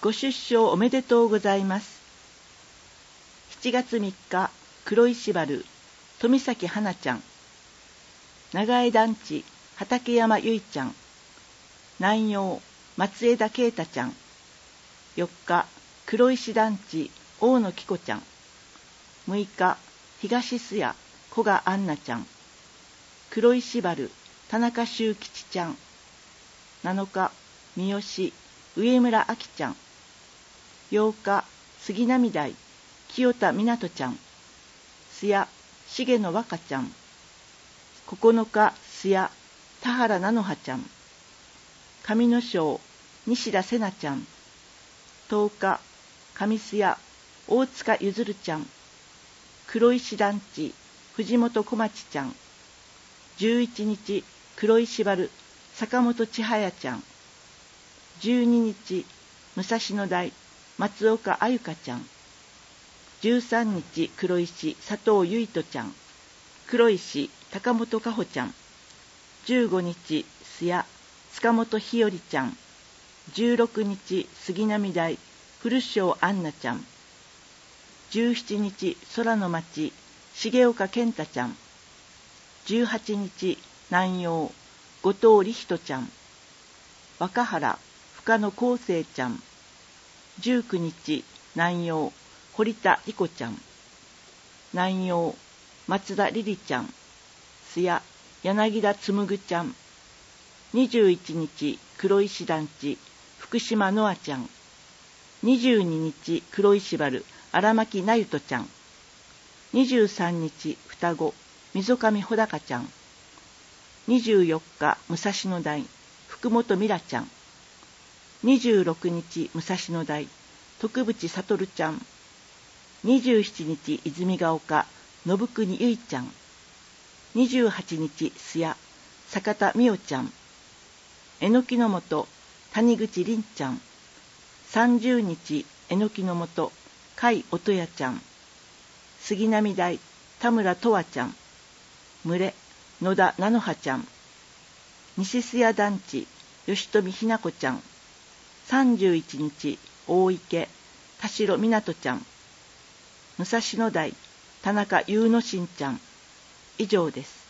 ご出生おめでとうございます。7月3日、黒石原、富崎花ちゃん。長江団地、畠山ゆいちゃん。南陽、松枝啓太ちゃん。4日、黒石団地、大野紀子ちゃん。6日、東須谷、古賀杏奈ちゃん。黒石原、田中修吉ちゃん。7日、三好、上村明ちゃん。8日、杉並台、清田湊ちゃん。須谷、重野和歌ちゃん。9日、須谷、田原菜の葉ちゃん。上野省、西田瀬奈ちゃん。10日、上須谷、大塚ゆずるちゃん。黒石団地、藤本小町ちゃん。11日、黒石原、坂本千早ちゃん。12日、武蔵野台、松岡あゆかちゃん。13日、黒石、佐藤ゆいとちゃん。黒石、高本かほちゃん。15日、須谷、塚本ひよりちゃん。16日、杉並台、古庄杏奈ちゃん。17日、空の町、重岡健太ちゃん。18日、南陽、後藤理人ちゃん。若原、深野康生ちゃん。19日、南陽、堀田理子ちゃん。南陽、松田リリちゃん。須谷、柳田紡ちゃん。21日、黒石団地、福島のあちゃん。22日、黒石原、荒牧なゆとちゃん。23日、双子、溝上穂高ちゃん。24日、武蔵野台、福本美良ちゃん。26日、武蔵野台、徳渕悟ちゃん。27日、泉ヶ丘、信国ゆいちゃん。28日、須谷、坂田美代ちゃん。えのきの本、谷口凛ちゃん。30日、えのきの本、甲斐音也ちゃん。杉並台、田村とわちゃん。群れ、野田菜の葉ちゃん。西須谷団地、吉富ひな子ちゃん。31日、大池、田代湊ちゃん。武蔵野台、田中優之進ちゃん。以上です。